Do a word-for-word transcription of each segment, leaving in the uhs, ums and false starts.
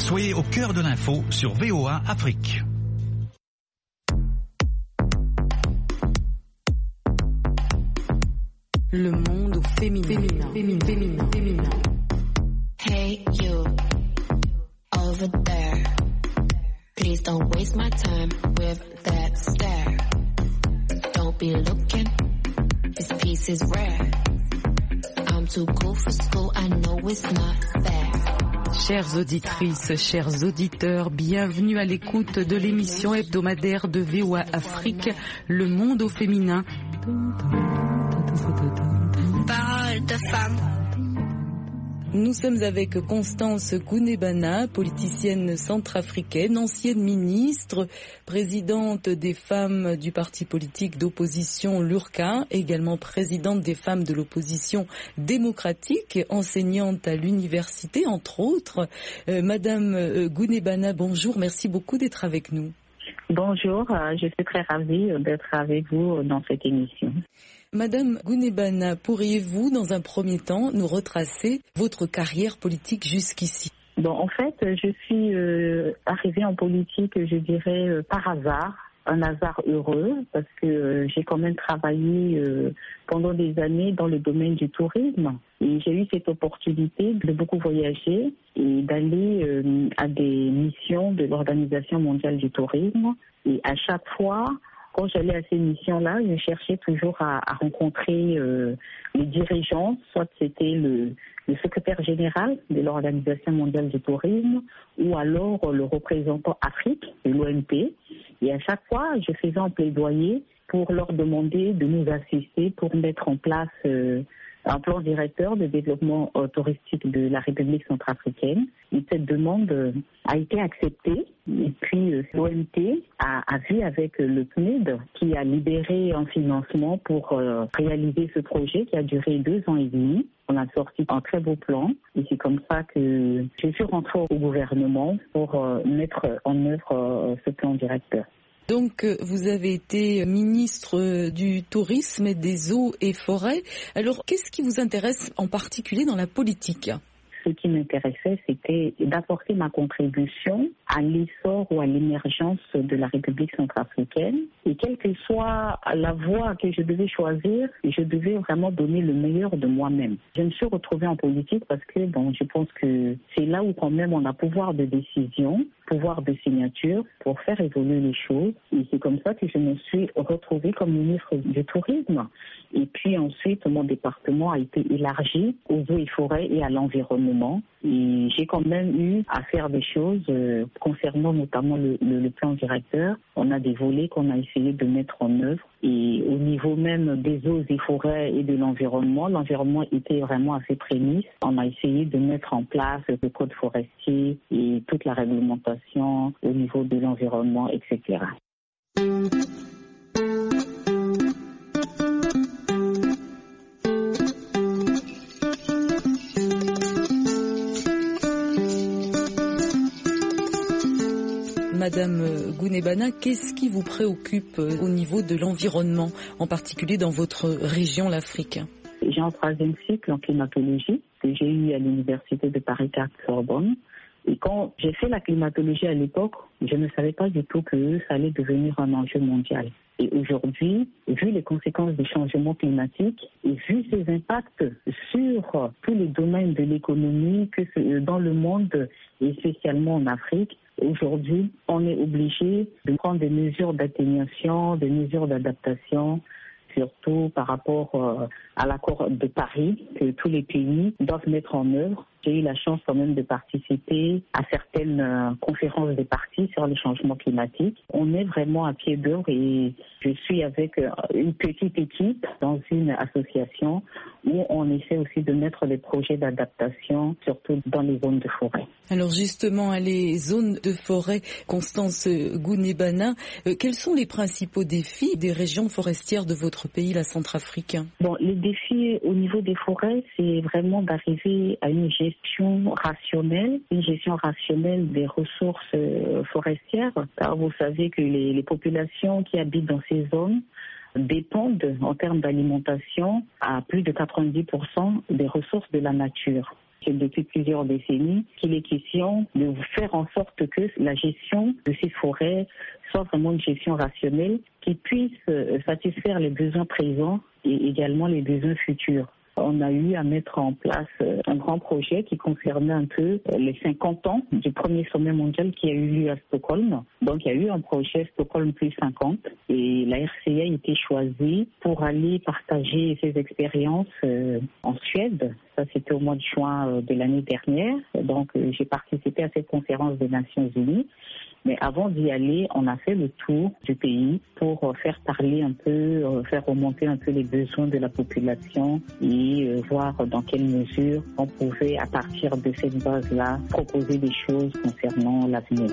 Soyez au cœur de l'info sur V O A Afrique. Le monde féminin. féminin, féminin, féminin, féminin. Hey you, over there. Please don't waste my time with that stare. Don't be looking, this piece is rare. I'm too cool for school, I know it's not fair. Chères auditrices, chers auditeurs, bienvenue à l'écoute de l'émission hebdomadaire de V O A Afrique, Le monde au féminin. Parole de femme. Nous sommes avec Constance Gounebana, politicienne centrafricaine, ancienne ministre, présidente des femmes du parti politique d'opposition L U R C A, également présidente des femmes de l'opposition démocratique, enseignante à l'université, entre autres. Euh, Madame Gounebana, bonjour, merci beaucoup d'être avec nous. Bonjour, je suis très ravie d'être avec vous dans cette émission. Madame Gounebana, pourriez-vous, dans un premier temps, nous retracer votre carrière politique jusqu'ici? Bon, en fait, je suis euh, arrivée en politique, je dirais, euh, par hasard, un hasard heureux, parce que euh, j'ai quand même travaillé euh, pendant des années dans le domaine du tourisme. Et j'ai eu cette opportunité de beaucoup voyager et d'aller euh, à des missions de l'Organisation mondiale du tourisme. Et à chaque fois, quand j'allais à ces missions-là, je cherchais toujours à, à rencontrer euh, les dirigeants, soit c'était le, le secrétaire général de l'Organisation mondiale du tourisme ou alors le représentant Afrique de l'O M P. Et à chaque fois, je faisais un plaidoyer pour leur demander de nous assister pour mettre en place euh, un plan directeur de développement euh, touristique de la République centrafricaine. Et cette demande euh, a été acceptée. Et puis euh, l'O M T a, a vu avec euh, le P N U D qui a libéré un financement pour euh, réaliser ce projet qui a duré deux ans et demi. On a sorti un très beau plan et c'est comme ça que je suis rentrée au gouvernement pour euh, mettre en œuvre euh, ce plan directeur. Donc, vous avez été ministre du Tourisme, des Eaux et Forêts. Alors, qu'est-ce qui vous intéresse en particulier dans la politique ? Ce qui m'intéressait, c'était d'apporter ma contribution à l'essor ou à l'émergence de la République centrafricaine. Et quelle que soit la voie que je devais choisir, je devais vraiment donner le meilleur de moi-même. Je me suis retrouvée en politique parce que bon, je pense que c'est là où quand même on a pouvoir de décision, pouvoir de signature pour faire évoluer les choses. Et c'est comme ça que je me suis retrouvée comme ministre du Tourisme. Et puis ensuite, mon département a été élargi aux eaux et forêts et à l'environnement. Et j'ai quand même eu à faire des choses euh, concernant notamment le, le, le plan directeur. On a des volets qu'on a essayé de mettre en œuvre. Et au niveau même des eaux et forêts et de l'environnement, l'environnement était vraiment à ses prémices. On a essayé de mettre en place le code forestier et toute la réglementation au niveau de l'environnement, et cetera. Madame Gounebana, qu'est-ce qui vous préoccupe au niveau de l'environnement, en particulier dans votre région, l'Afrique ? J'ai un troisième cycle en climatologie que j'ai eu à l'université de Paris-quatre-Sorbonne. Et quand j'ai fait la climatologie à l'époque, je ne savais pas du tout que ça allait devenir un enjeu mondial. Et aujourd'hui, vu les conséquences des changements climatiques et vu ses impacts sur tous les domaines de l'économie que dans le monde et spécialement en Afrique, aujourd'hui, on est obligé de prendre des mesures d'atténuation, des mesures d'adaptation, surtout par rapport euh, à l'accord de Paris que tous les pays doivent mettre en œuvre. J'ai eu la chance quand même de participer à certaines euh, conférences des partis sur les changements climatiques. On est vraiment à pied d'œuvre et je suis avec euh, une petite équipe dans une association où on essaie aussi de mettre des projets d'adaptation, surtout dans les zones de forêt. Alors justement, les zones de forêt, Constance Gounebana, euh, quels sont les principaux défis des régions forestières de votre pays, la Centrafrique ? Bon, les défis au niveau des forêts, c'est vraiment d'arriver à une gestion rationnelle, une gestion rationnelle des ressources euh, forestières. Car vous savez que les, les populations qui habitent dans ces zones dépendent en termes d'alimentation à plus de quatre-vingt-dix pour cent des ressources de la nature. depuis plusieurs décennies qu'il est question de faire en sorte que la gestion de ces forêts soit vraiment une gestion rationnelle qui puisse satisfaire les besoins présents et également les besoins futurs. On a eu à mettre en place un grand projet qui concernait un peu les cinquante ans du premier sommet mondial qui a eu lieu à Stockholm. Donc il y a eu un projet Stockholm plus cinquante et la R C A a été choisie pour aller partager ses expériences en Suède. Ça, c'était au mois de juin de l'année dernière. Donc j'ai participé à cette conférence des Nations Unies. Mais avant d'y aller, on a fait le tour du pays pour faire parler un peu, faire remonter un peu les besoins de la population et voir dans quelle mesure on pouvait, à partir de cette base-là, proposer des choses concernant l'avenir.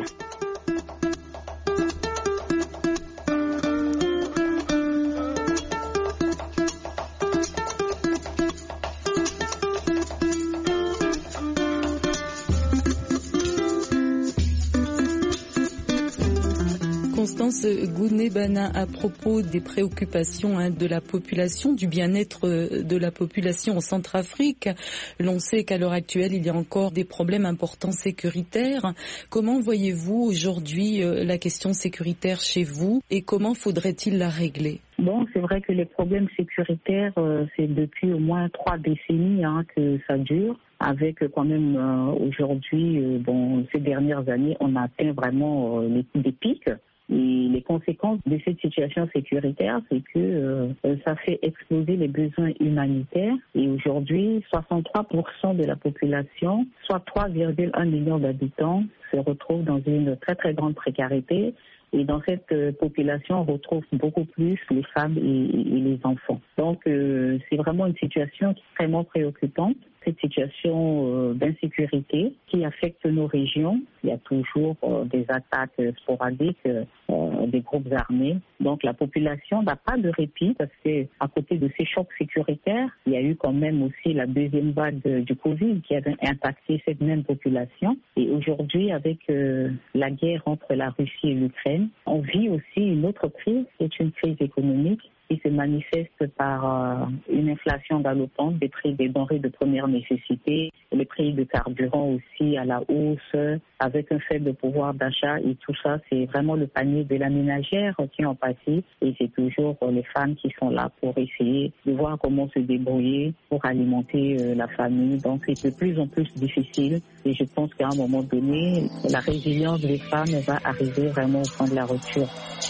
Constance Gounebana, à propos des préoccupations hein, de la population, du bien-être de la population en Centrafrique, l'on sait qu'à l'heure actuelle, il y a encore des problèmes importants sécuritaires. Comment voyez-vous aujourd'hui euh, la question sécuritaire chez vous et comment faudrait-il la régler ? Bon, c'est vrai que les problèmes sécuritaires, euh, c'est depuis au moins trois décennies hein, que ça dure. Avec quand même euh, aujourd'hui, euh, bon, ces dernières années, on a atteint vraiment euh, les, des pics. Et les conséquences de cette situation sécuritaire, c'est que euh, ça fait exploser les besoins humanitaires. Et aujourd'hui, soixante-trois pour cent de la population, soit trois virgule un millions d'habitants, se retrouvent dans une très très grande précarité. Et dans cette euh, population, on retrouve beaucoup plus les femmes et, et les enfants. Donc, euh, c'est vraiment une situation extrêmement préoccupante. Cette situation euh, d'insécurité qui affecte nos régions. Il y a toujours euh, des attaques sporadiques euh, des groupes armés. Donc la population n'a pas de répit parce que à côté de ces chocs sécuritaires, il y a eu quand même aussi la deuxième vague de, du Covid qui avait impacté cette même population. Et aujourd'hui, avec euh, la guerre entre la Russie et l'Ukraine, on vit aussi une autre crise, qui est une crise économique qui se manifeste par euh, une inflation galopante des prix des denrées de première nécessité, les prix de carburant aussi à la hausse, avec un faible pouvoir d'achat et tout ça, c'est vraiment le panier de la ménagère qui en pâtit et c'est toujours les femmes qui sont là pour essayer de voir comment se débrouiller pour alimenter euh, la famille. Donc c'est de plus en plus difficile et je pense qu'à un moment donné, la résilience des femmes va arriver vraiment au point de la rupture.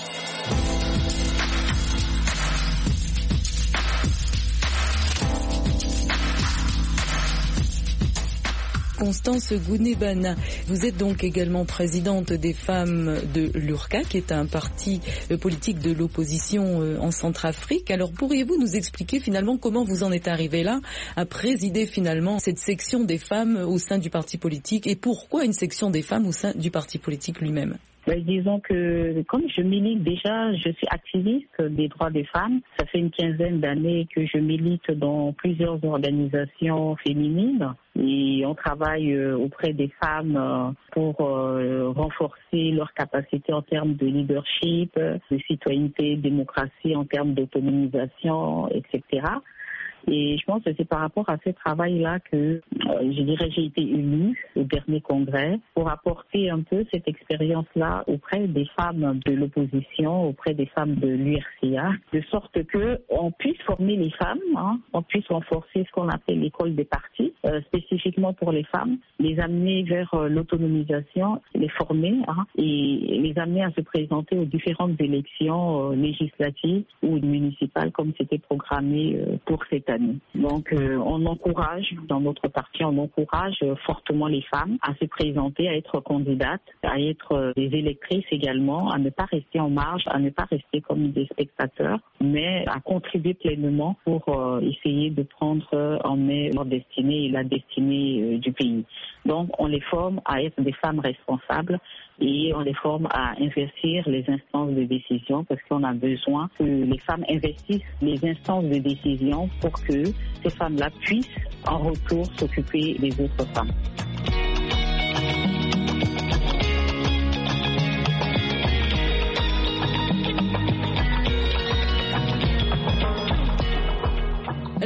Constance Gounebana, vous êtes donc également présidente des femmes de l'U R C A, qui est un parti politique de l'opposition en Centrafrique. Alors pourriez-vous nous expliquer finalement comment vous en êtes arrivée là, à présider finalement cette section des femmes au sein du parti politique et pourquoi une section des femmes au sein du parti politique lui-même ? Ben, disons que comme je milite déjà, je suis activiste des droits des femmes. Ça fait une quinzaine d'années que je milite dans plusieurs organisations féminines et on travaille auprès des femmes pour renforcer leurs capacités en termes de leadership, de citoyenneté, démocratie, en termes d'autonomisation, et cetera. Et je pense que c'est par rapport à ce travail-là que, euh, je dirais, j'ai été élue au dernier congrès pour apporter un peu cette expérience-là auprès des femmes de l'opposition, auprès des femmes de l'U R C A, de sorte que on puisse former les femmes, hein, on puisse renforcer ce qu'on appelle l'école des partis, euh, spécifiquement pour les femmes, les amener vers euh, l'autonomisation, les former hein, et les amener à se présenter aux différentes élections euh, législatives ou municipales comme c'était programmé euh, pour cette année. Donc, euh, on encourage, dans notre parti, on encourage euh, fortement les femmes à se présenter, à être candidates, à être euh, des électrices également, à ne pas rester en marge, à ne pas rester comme des spectateurs, mais à contribuer pleinement pour euh, essayer de prendre euh, en main leur destinée et la destinée euh, du pays. Donc, on les forme à être des femmes responsables et on les forme à investir les instances de décision parce qu'on a besoin que les femmes investissent les instances de décision pour que ces femmes-là puissent en retour s'occuper des autres femmes. Alors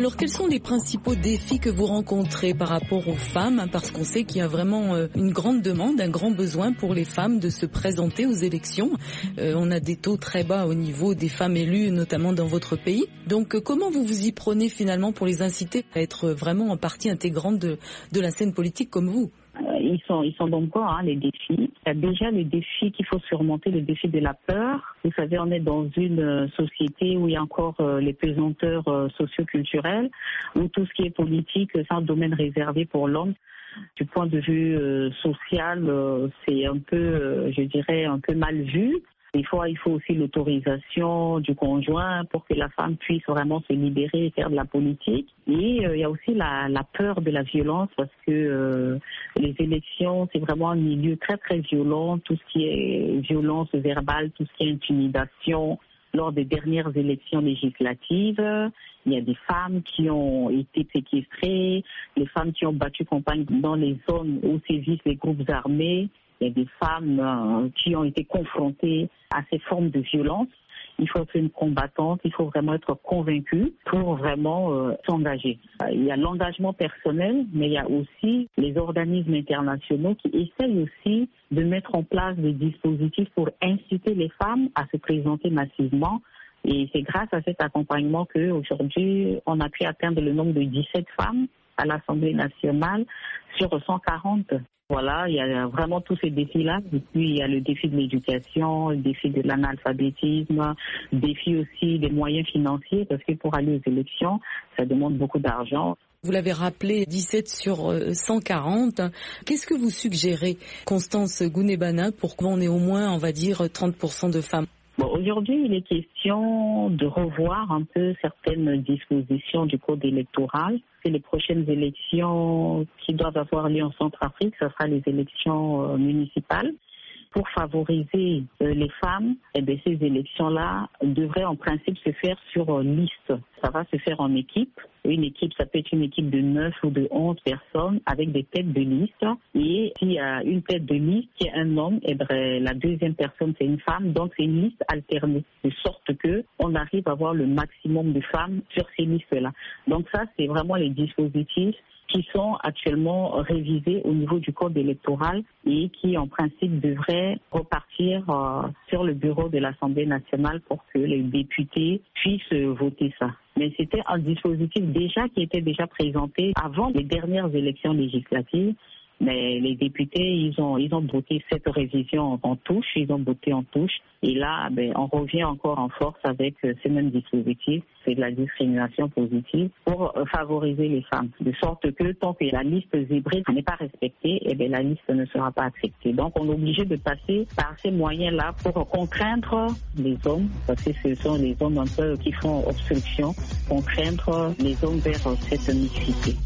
Alors, quels sont les principaux défis que vous rencontrez par rapport aux femmes, hein, parce qu'on sait qu'il y a vraiment euh, une grande demande, un grand besoin pour les femmes de se présenter aux élections. Euh, on a des taux très bas au niveau des femmes élues, notamment dans votre pays. Donc, euh, comment vous vous y prenez finalement pour les inciter à être vraiment en partie intégrante de, de la scène politique comme vous? Ils sont, ils sont nombreux, hein, les défis. Il y a déjà le défi qu'il faut surmonter, le défi de la peur. Vous savez, on est dans une société où il y a encore euh, les pesanteurs euh, socioculturelles, où tout ce qui est politique, c'est un domaine réservé pour l'homme. Du point de vue euh, social, euh, c'est un peu, euh, je dirais, un peu mal vu. Des fois, il faut aussi l'autorisation du conjoint pour que la femme puisse vraiment se libérer et faire de la politique. Et euh, il y a aussi la, la peur de la violence parce que euh, les élections, c'est vraiment un milieu très, très violent. Tout ce qui est violence verbale, tout ce qui est intimidation. Lors des dernières élections législatives, il y a des femmes qui ont été séquestrées, les femmes qui ont battu campagne dans les zones où sévissent les groupes armés. Il y a des femmes euh, qui ont été confrontées à ces formes de violence. Il faut être une combattante, il faut vraiment être convaincue pour vraiment euh, s'engager. Il y a l'engagement personnel, mais il y a aussi les organismes internationaux qui essayent aussi de mettre en place des dispositifs pour inciter les femmes à se présenter massivement. Et c'est grâce à cet accompagnement qu'aujourd'hui, on a pu atteindre le nombre de dix-sept femmes à l'Assemblée nationale sur cent quarante. Voilà, il y a vraiment tous ces défis-là. Et puis, il y a le défi de l'éducation, le défi de l'analphabétisme, le défi aussi des moyens financiers, parce que pour aller aux élections, ça demande beaucoup d'argent. Vous l'avez rappelé, dix-sept sur cent quarante. Qu'est-ce que vous suggérez, Constance Gounebana, pour qu'on ait au moins, on va dire, trente pour cent de femmes? Bon, aujourd'hui, il est question de revoir un peu certaines dispositions du code électoral. C'est les prochaines élections qui doivent avoir lieu en Centrafrique, ce sera les élections euh, municipales. Pour favoriser euh, les femmes, eh bien, ces élections-là devraient en principe se faire sur euh, liste. Ça va se faire en équipe. Une équipe, ça peut être une équipe de neuf ou de onze personnes avec des têtes de liste. Et s'il y a une tête de liste qui est un homme, eh bien, la deuxième personne, c'est une femme. Donc, c'est une liste alternée, de sorte que on arrive à avoir le maximum de femmes sur ces listes-là. Donc, ça, c'est vraiment les dispositifs qui sont actuellement révisés au niveau du code électoral et qui, en principe, devraient repartir euh, sur le bureau de l'Assemblée nationale pour que les députés puissent voter ça. Mais c'était un dispositif déjà qui était déjà présenté avant les dernières élections législatives. Mais les députés, ils ont, ils ont voté cette révision en touche, ils ont voté en touche. Et là, ben, on revient encore en force avec ces mêmes dispositifs. C'est de la discrimination positive pour favoriser les femmes. De sorte que tant que la liste zébrée n'est pas respectée, eh bien, la liste ne sera pas acceptée. Donc, on est obligé de passer par ces moyens-là pour contraindre les hommes, parce que ce sont les hommes un peu qui font obstruction, contraindre les hommes vers cette mixité.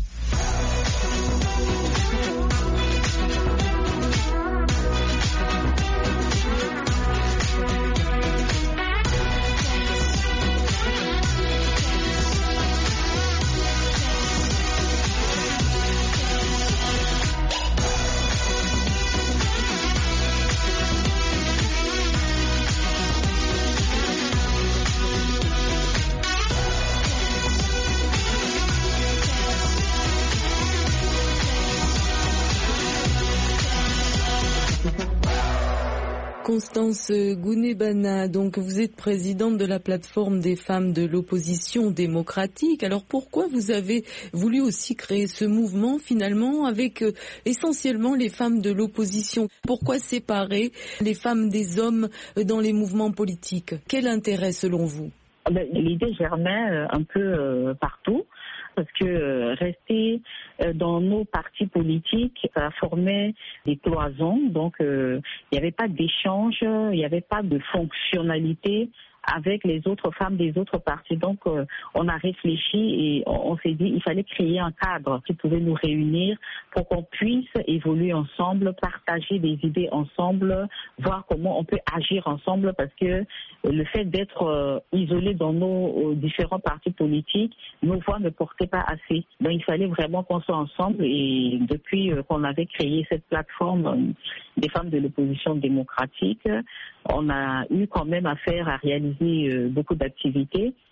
Constance Gounebana, donc vous êtes présidente de la plateforme des femmes de l'opposition démocratique. Alors pourquoi vous avez voulu aussi créer ce mouvement finalement avec euh, essentiellement les femmes de l'opposition? Pourquoi séparer les femmes des hommes dans les mouvements politiques? Quel intérêt selon vous? L'idée germait un peu euh, partout. Parce que euh, rester euh, dans nos partis politiques, ça formait des cloisons, donc euh, il n'y avait pas d'échange, il n'y avait pas de fonctionnalité avec les autres femmes des autres partis. Donc, euh, on a réfléchi et on, on s'est dit il fallait créer un cadre qui pouvait nous réunir pour qu'on puisse évoluer ensemble, partager des idées ensemble, voir comment on peut agir ensemble, parce que le fait d'être euh, isolés dans nos euh, différents partis politiques, nos voix ne portaient pas assez. Donc, il fallait vraiment qu'on soit ensemble, et depuis euh, qu'on avait créé cette plateforme euh, des femmes de l'opposition démocratique, on a eu quand même affaire à réaliser beaucoup d'activités.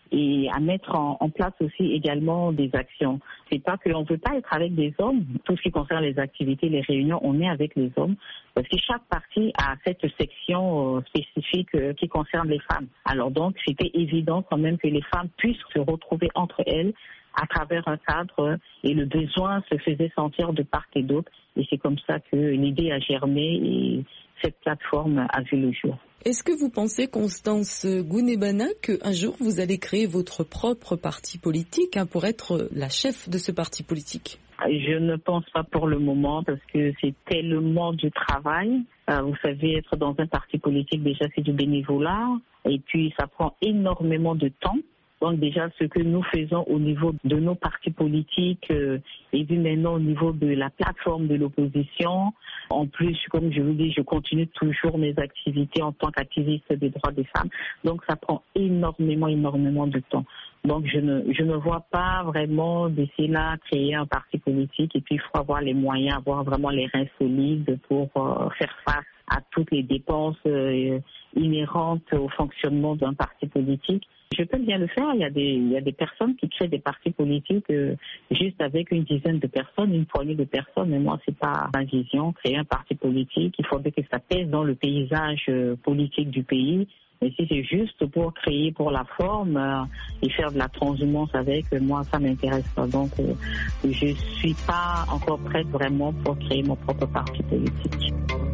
et à mettre en, en place aussi également des actions. C'est pas qu'on ne veut pas être avec des hommes. Tout ce qui concerne les activités, les réunions, on est avec les hommes parce que chaque parti a cette section spécifique qui concerne les femmes. Alors donc, c'était évident quand même que les femmes puissent se retrouver entre elles à travers un cadre et le besoin se faisait sentir de part et d'autre. Et c'est comme ça que l'idée a germé et cette plateforme a vu le jour. Est-ce que vous pensez, Constance Gounebana, qu'un jour vous allez créer votre propre parti politique hein, pour être la chef de ce parti politique? Je ne pense pas pour le moment parce que c'est tellement du travail. Euh, vous savez, être dans un parti politique, déjà c'est du bénévolat et puis ça prend énormément de temps. Donc déjà, ce que nous faisons au niveau de nos partis politiques euh, et puis maintenant au niveau de la plateforme de l'opposition. En plus, comme je vous dis, je continue toujours mes activités en tant qu'activiste des droits des femmes. Donc ça prend énormément, énormément de temps. Donc je ne, je ne vois pas vraiment d'ici là créer un parti politique et puis il faut avoir les moyens, avoir vraiment les reins solides pour euh, faire face à toutes les dépenses euh, inhérentes au fonctionnement d'un parti politique. Je peux bien le faire. Il y a des, il y a des personnes qui créent des partis politiques euh, juste avec une dizaine de personnes, une poignée de personnes. Mais moi, c'est pas ma vision. Créer un parti politique, il faudrait que ça pèse dans le paysage euh, politique du pays. Mais si c'est juste pour créer pour la forme euh, et faire de la transhumance avec, euh, moi, ça m'intéresse pas. Donc, euh, je suis pas encore prête vraiment pour créer mon propre parti politique.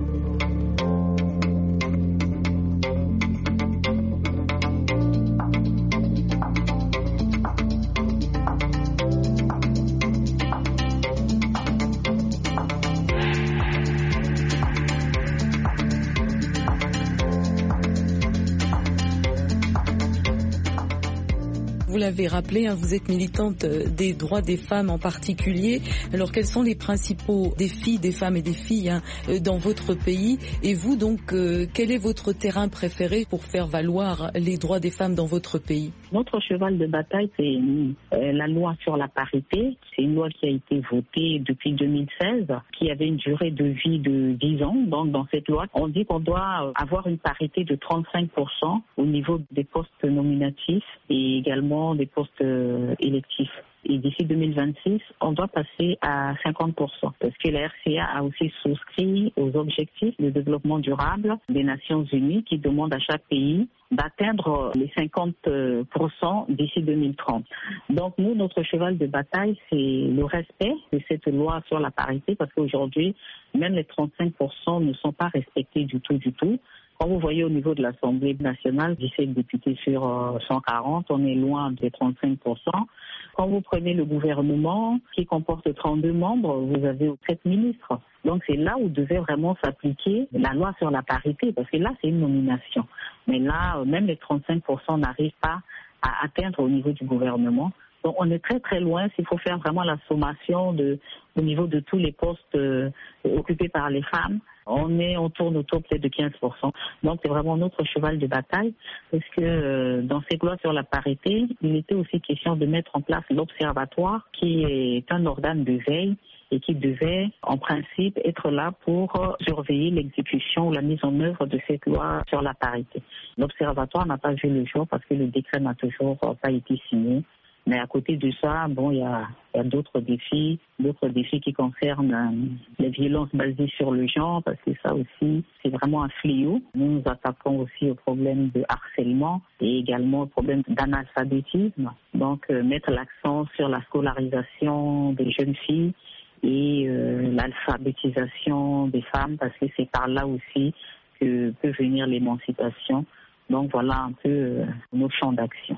Vous l'avez rappelé, hein, vous êtes militante des droits des femmes en particulier. Alors quels sont les principaux défis des femmes et des filles hein, dans votre pays? Et vous donc, euh, quel est votre terrain préféré pour faire valoir les droits des femmes dans votre pays? Notre cheval de bataille, c'est euh, la loi sur la parité. C'est une loi qui a été votée depuis deux mille seize, qui avait une durée de vie de dix ans. Donc dans cette loi, on dit qu'on doit avoir une parité de trente-cinq pour cent au niveau des postes nominatifs et également des postes euh, électifs. Et d'ici deux mille vingt-six, on doit passer à cinquante pour cent parce que la R C A a aussi souscrit aux objectifs de développement durable des Nations Unies qui demandent à chaque pays d'atteindre les cinquante pour cent d'ici deux mille trente. Donc nous, notre cheval de bataille, c'est le respect de cette loi sur la parité parce qu'aujourd'hui, même les trente-cinq pour cent ne sont pas respectés du tout, du tout. Quand vous voyez au niveau de l'Assemblée nationale, dix-sept députés sur cent quarante, on est loin des trente-cinq pour cent. Quand vous prenez le gouvernement, qui comporte trente-deux membres, vous avez sept ministres. Donc c'est là où devait vraiment s'appliquer la loi sur la parité, parce que là c'est une nomination. Mais là, même les trente-cinq pour cent n'arrivent pas à atteindre au niveau du gouvernement. Donc on est très très loin s'il faut faire vraiment la sommation de, au niveau de tous les postes euh, occupés par les femmes. On est, on tourne autour peut-être de quinze pour cent. Donc c'est vraiment notre cheval de bataille parce que euh, dans cette loi sur la parité, il était aussi question de mettre en place l'observatoire qui est un organe de veille et qui devait en principe être là pour euh, surveiller l'exécution ou la mise en œuvre de cette loi sur la parité. L'observatoire n'a pas vu le jour parce que le décret n'a toujours euh, pas été signé. Mais à côté de ça, bon, il y a, y a d'autres défis, d'autres défis qui concernent euh, les violences basées sur le genre, parce que ça aussi, c'est vraiment un fléau. Nous nous attaquons aussi au problème de harcèlement et également au problème d'analphabétisme. Donc, euh, mettre l'accent sur la scolarisation des jeunes filles et euh, l'alphabétisation des femmes, parce que c'est par là aussi que peut venir l'émancipation. Donc, voilà un peu euh, nos champs d'action.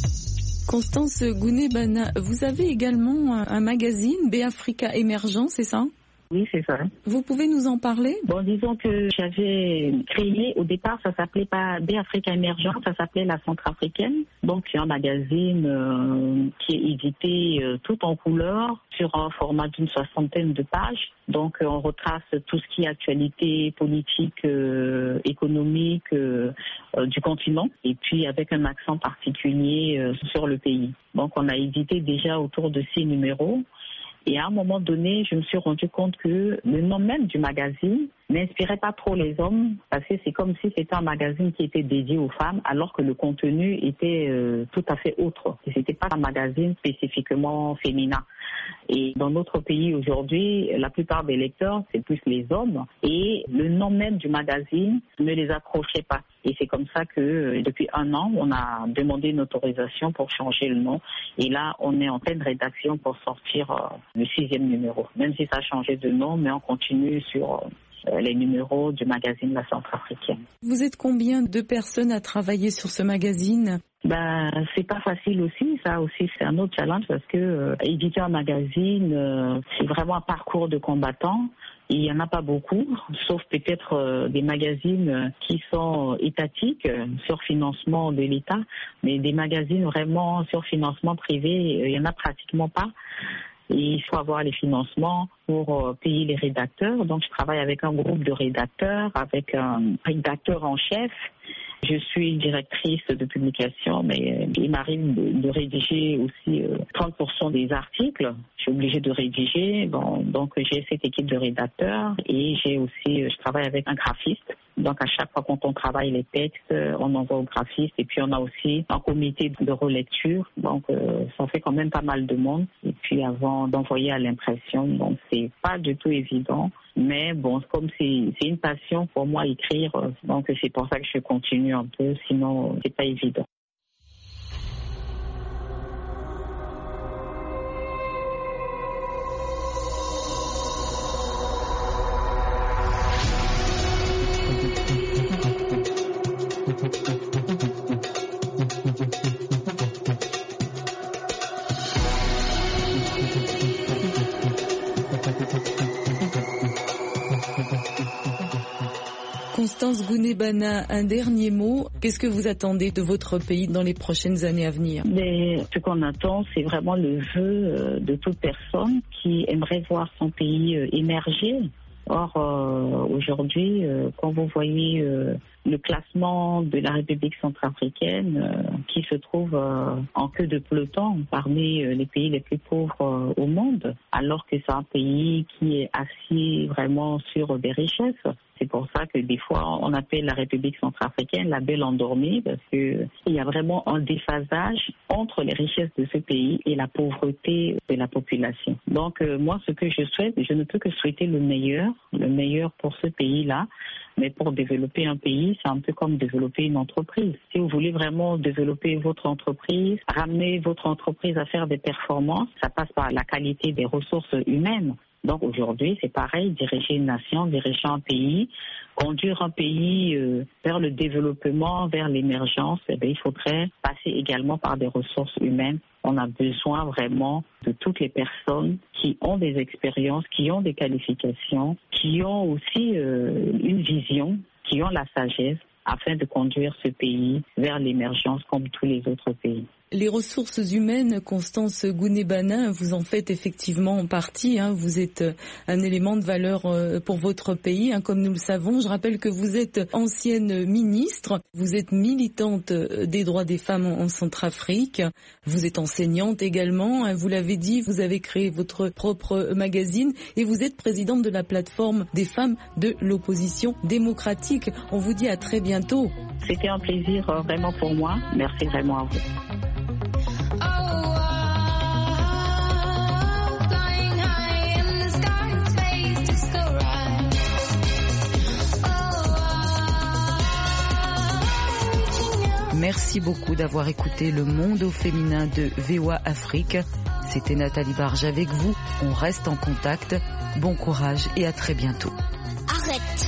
Constance Gounebana, vous avez également un magazine, B Africa Émergent, c'est ça? Oui, c'est ça. Vous pouvez nous en parler? Bon, disons que j'avais créé, au départ, ça s'appelait pas B-Africa Émergent, ça s'appelait La Centrafricaine. Donc, c'est un magazine euh, qui est édité euh, tout en couleur sur un format d'une soixantaine de pages. Donc, euh, on retrace tout ce qui est actualité politique, euh, économique euh, euh, du continent, et puis avec un accent particulier euh, sur le pays. Donc, on a édité déjà autour de six numéros. Et à un moment donné, je me suis rendu compte que le nom même du magazine n'inspirait pas trop les hommes, parce que c'est comme si c'était un magazine qui était dédié aux femmes, alors que le contenu était euh, tout à fait autre. Et c'était pas un magazine spécifiquement féminin. Et dans notre pays aujourd'hui, la plupart des lecteurs, c'est plus les hommes. Et le nom même du magazine ne les accrochait pas. Et c'est comme ça que depuis un an, on a demandé une autorisation pour changer le nom. Et là, on est en pleine rédaction pour sortir euh, le sixième numéro. Même si ça a changé de nom, mais on continue sur euh, les numéros du magazine La Centrafricaine. Vous êtes combien de personnes à travailler sur ce magazine? Ben, c'est pas facile aussi, ça aussi c'est un autre challenge parce que euh, éditer un magazine, euh, c'est vraiment un parcours de combattant. Il n'y en a pas beaucoup, sauf peut-être euh, des magazines euh, qui sont étatiques, euh, sur financement de l'État, mais des magazines vraiment sur financement privé, euh, il n'y en a pratiquement pas. Et il faut avoir les financements pour euh, payer les rédacteurs. Donc je travaille avec un groupe de rédacteurs, avec un rédacteur en chef. Je suis directrice de publication, mais il m'arrive de, de rédiger aussi euh, trente pour cent des articles. Je suis obligée de rédiger. Bon, donc j'ai cette équipe de rédacteurs et j'ai aussi, je travaille avec un graphiste. Donc à chaque fois quand on travaille les textes, on envoie au graphiste et puis on a aussi un comité de relecture. Donc euh, ça fait quand même pas mal de monde. Et puis avant d'envoyer à l'impression, donc c'est pas du tout évident. Mais bon, comme c'est, c'est une passion pour moi écrire, donc c'est pour ça que je continue un peu, sinon c'est pas évident. Constance Gounebana, un dernier mot. Qu'est-ce que vous attendez de votre pays dans les prochaines années à venir? Mais ce qu'on attend, c'est vraiment le vœu de toute personne qui aimerait voir son pays émerger. Or, euh, aujourd'hui, euh, quand vous voyez euh, le classement de la République centrafricaine euh, qui se trouve euh, en queue de peloton parmi euh, les pays les plus pauvres euh, au monde, alors que c'est un pays qui est assis vraiment sur des richesses. C'est pour ça que des fois, on appelle la République centrafricaine la belle endormie, parce que il y a vraiment un déphasage entre les richesses de ce pays et la pauvreté de la population. Donc, euh, moi, ce que je souhaite, je ne peux que souhaiter le meilleur, le meilleur pour ce pays-là. Mais pour développer un pays, c'est un peu comme développer une entreprise. Si vous voulez vraiment développer votre entreprise, ramener votre entreprise à faire des performances, ça passe par la qualité des ressources humaines. Donc aujourd'hui, c'est pareil, diriger une nation, diriger un pays, conduire un pays euh, vers le développement, vers l'émergence, eh bien, il faudrait passer également par des ressources humaines. On a besoin vraiment de toutes les personnes qui ont des expériences, qui ont des qualifications, qui ont aussi euh, une vision, qui ont la sagesse afin de conduire ce pays vers l'émergence comme tous les autres pays. Les ressources humaines, Constance Gounebana, vous en faites effectivement partie. Hein. Vous êtes un élément de valeur pour votre pays, hein, comme nous le savons. Je rappelle que vous êtes ancienne ministre, vous êtes militante des droits des femmes en Centrafrique, vous êtes enseignante également. Hein. Vous l'avez dit, vous avez créé votre propre magazine et vous êtes présidente de la plateforme des femmes de l'opposition démocratique. On vous dit à très bientôt. C'était un plaisir vraiment pour moi. Merci vraiment à vous. Merci beaucoup d'avoir écouté Le Monde au féminin de V O A Afrique. C'était Nathalie Barge avec vous. On reste en contact. Bon courage et à très bientôt. Arrête.